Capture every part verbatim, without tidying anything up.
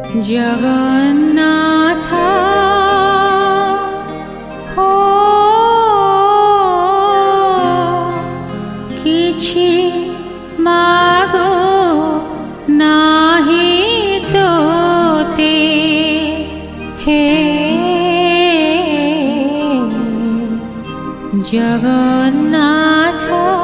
जगन्नाथ हो किछि मागो नाही तोते हे जगन्नाथ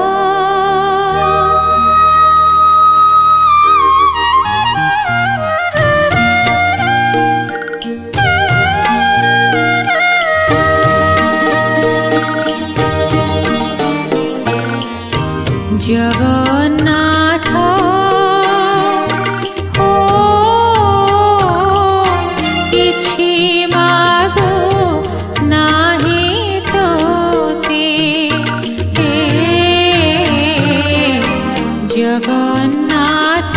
जगन्नाथ हो किछि मागो नाही तोते हे जगन्नाथ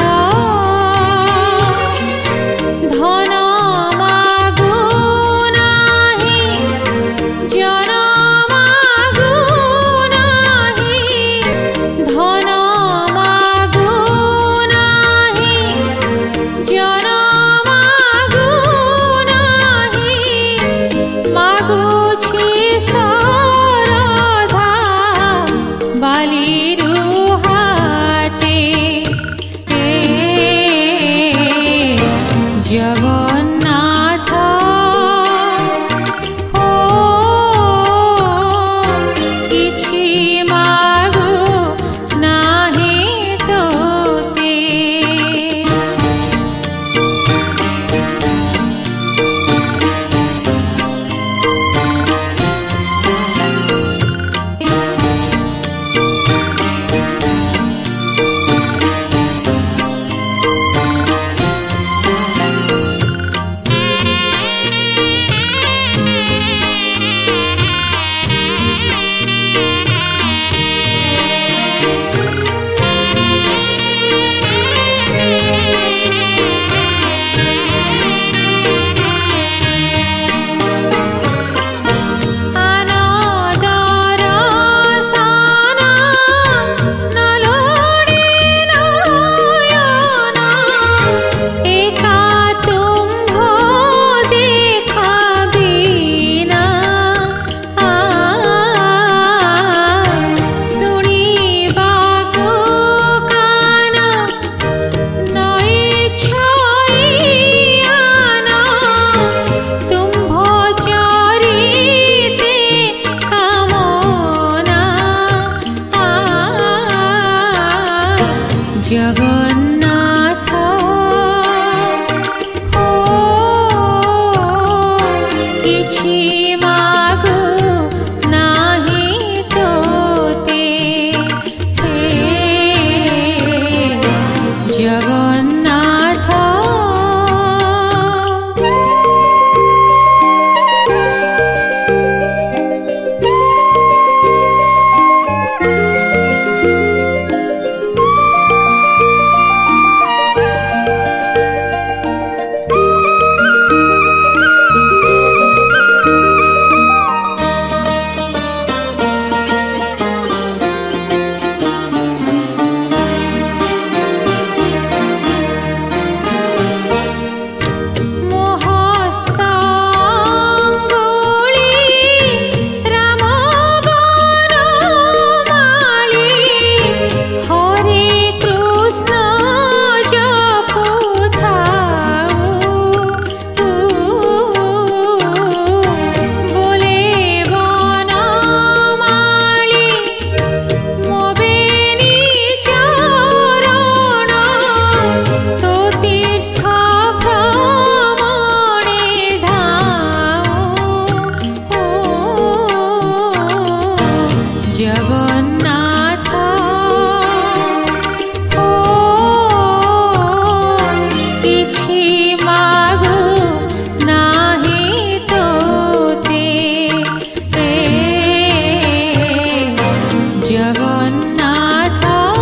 धन मागो नाही जन मागो नाही धन मागो नाही जन मागो नाही मागुछि सरधा बालिरु हाते हे जगन्नाथ हो किछि मागो नाही तोते जगन्नाथ हो किछि मागो नाही तोते हे जगन्नाथ जगन्नाथ हो किछि मागो नाही तोते हे जगन्नाथ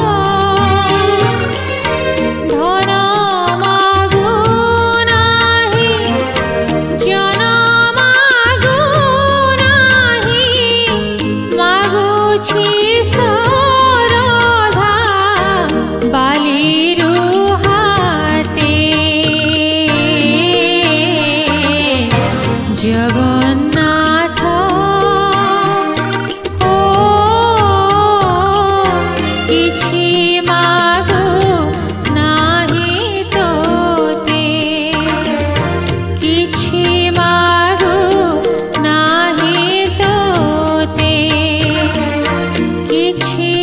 धन मागो नाही जन मागो नाही मागुछि सरधा बालिरु हाते କିଛି